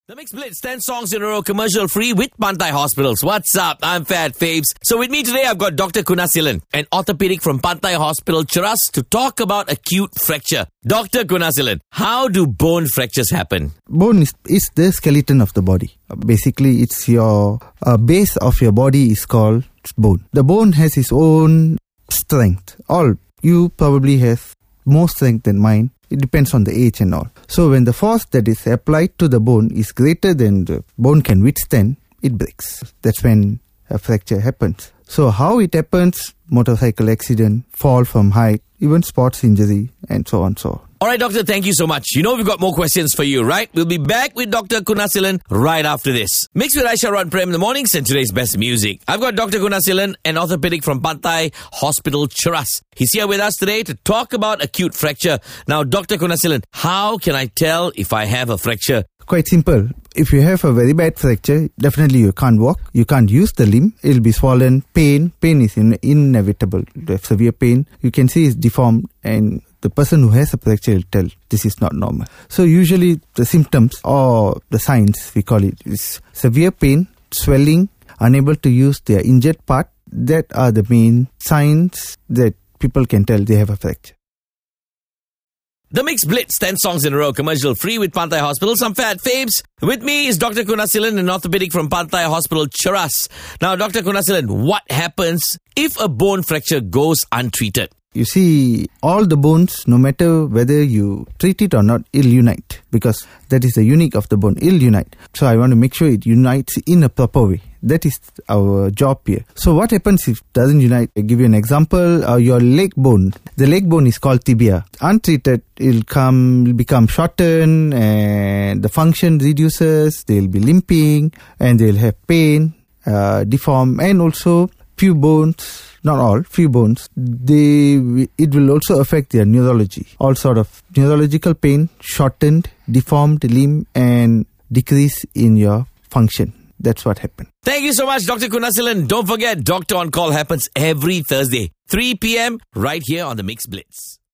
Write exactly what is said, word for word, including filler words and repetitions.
The Mix Blitz, ten songs in a row, commercial free with Pantai Hospitals. What's up? I'm Fat Fabes. So with me today, I've got Doctor Kunasilan, an orthopedic from Pantai Hospital, Cheras, to talk about acute fracture. Doctor Kunasilan, how do bone fractures happen? Bone is, is the skeleton of the body. Uh, basically, it's your uh, base of your body is called bone. The bone has its own strength. All you probably have more strength than mine. It depends on the age and all. So when the force that is applied to the bone is greater than the bone can withstand, it breaks. That's when a fracture happens. So how it happens? Motorcycle accident, fall from height, even sports injury, and so on so on. All right, Doctor, thank you so much. You know we've got more questions for you, right? We'll be back with Doctor Kunasilan right after this. Mixed with Aisha Ron Prem in the mornings and today's best music. I've got Doctor Kunasilan, an orthopedic from Pantai Hospital, Cheras. He's here with us today to talk about acute fracture. Now, Doctor Kunasilan, how can I tell if I have a fracture? Quite simple. If you have a very bad fracture, definitely you can't walk. You can't use the limb. It'll be swollen. Pain. Pain is in- inevitable. You have severe pain. You can see it's deformed, and the person who has a fracture will tell this is not normal. So usually the symptoms or the signs, we call it, is severe pain, swelling, unable to use their injured part. That are the main signs that people can tell they have a fracture. The Mix Blitz, ten songs in a row, commercial free with Pantai Hospital. Some Fat Fabes. With me is Doctor Kunasilan, an orthopedic from Pantai Hospital, Cheras. Now, Doctor Kunasilan, what happens if a bone fracture goes untreated? You see, all the bones, no matter whether you treat it or not, it'll unite. Because that is the unique of the bone, it'll unite. So I want to make sure it unites in a proper way. That is our job here. So what happens if it doesn't unite? I'll give you an example. Uh, your leg bone. The leg bone is called tibia. Untreated, it'll come, become shortened and the function reduces. They'll be limping and they'll have pain, uh, deform, and also few bones, not all, few bones, they it will also affect their neurology. All sort of neurological pain, shortened, deformed limb, and decrease in your function. That's what happened. Thank you so much, Doctor Kunasilan. Don't forget, Doctor On Call happens every Thursday, three p.m. right here on the Mix Blitz.